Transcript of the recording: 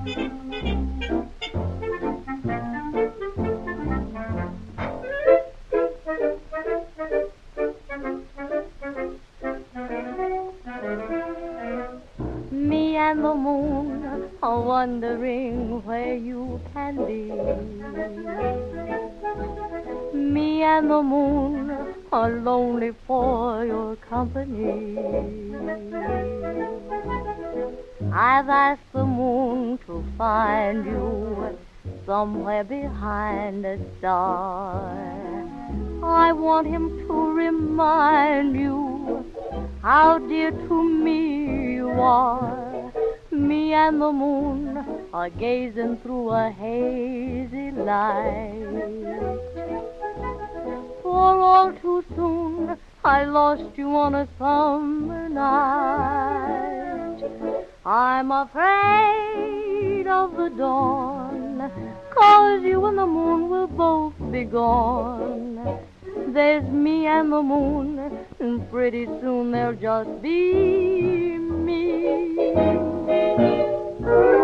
Me and the moon are wondering where you can be. Me and the moon are lonely for your company. I've asked the moon to find you somewhere behind a star. I want him to remind you how dear to me you are. Me and the moon are gazing through a hazy light. For all too soon I lost you on a summer night. I'm afraid of the dawn, 'cause you and the moon will both be gone. There's me and the moon, and pretty soon there'll just be me.